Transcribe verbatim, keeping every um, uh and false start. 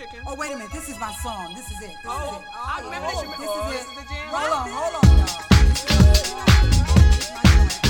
chicken. Oh, wait a minute. This is my song. This is it. This Oh, is it. I remember oh, this. This Oh, is this it. is the jam. Hold right on, there. hold on, y'all. This is my song. This is my joint.